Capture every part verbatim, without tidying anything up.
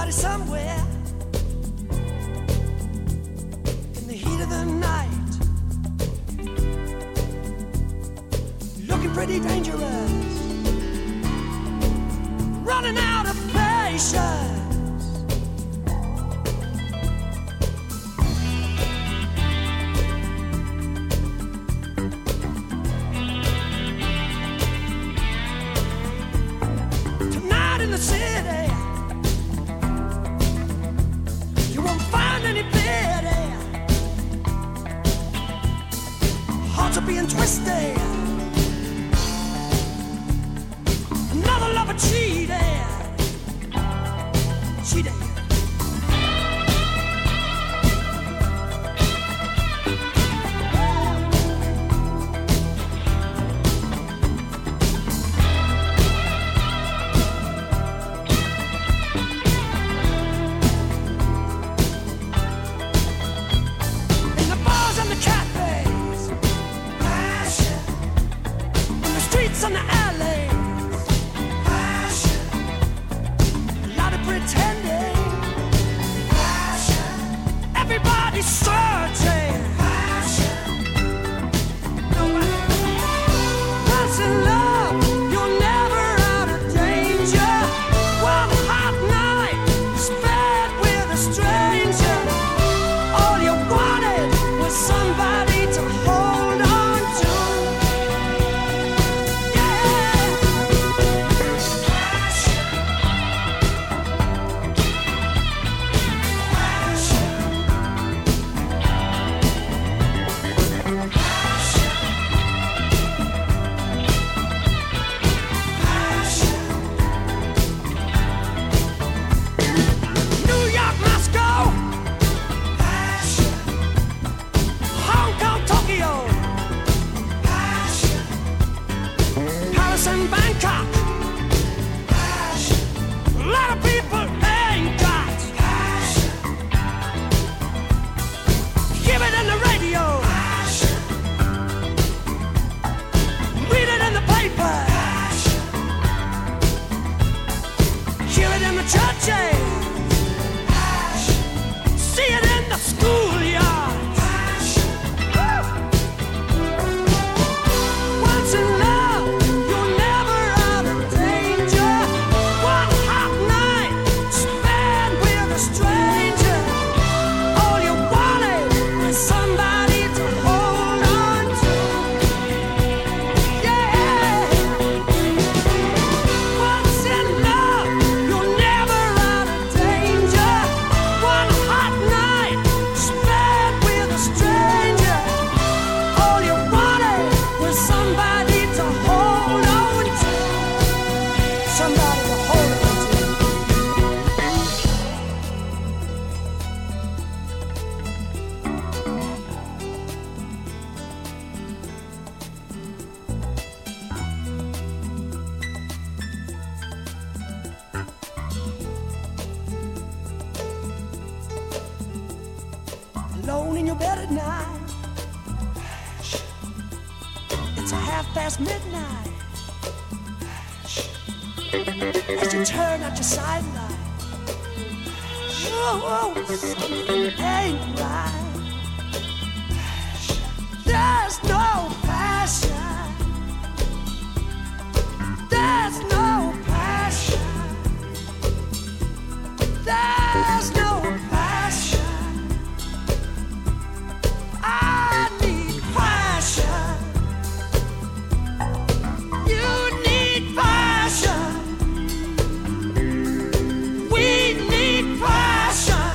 Somebody somewhere in the heat of the night, looking pretty dangerous, running out of patience. Tonight in the city, you won't find any pity. Hearts are being twisted, another lover cheated, cheated. In the bars and the cafes, passion. In the streets and the alleys, passion. A lot of pretending, passion. Everybody's searching, passion. Nobody. Once in love, you're never out of danger. One hot night, spent with a stranger. All you wanted was somebody to hold on to. Yeah. Passion. Passion. Passion. Passion. New York, Moscow, passion. Hong Kong, Tokyo, passion. Paris and Bangkok, passion. A lot of people ain't got passion. Hear it in the radio, passion. Read it in the paper, passion. Hear it in the churches, passion. See it in the schoolyard, passion. Once in love, you're never out of danger. One hot night, spent with a stranger. All you wanted was somebody to hold on to. Yeah. Once in love, you're never out of danger. One hot night, spent with a stranger. All you wanted was somebody to hold on to. Somebody to hold on to. Alone in your bed at night, it's a half past midnight. As you turn out your sidelight, oh, something ain't right. There's no passion. There's no passion. There's no passion. I need passion. You need passion. We need passion.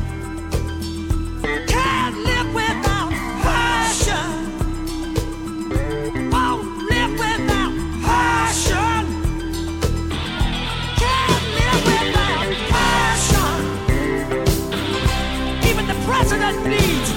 Can't live without passion. Won't live without passion. Can't live without passion. Even the president needs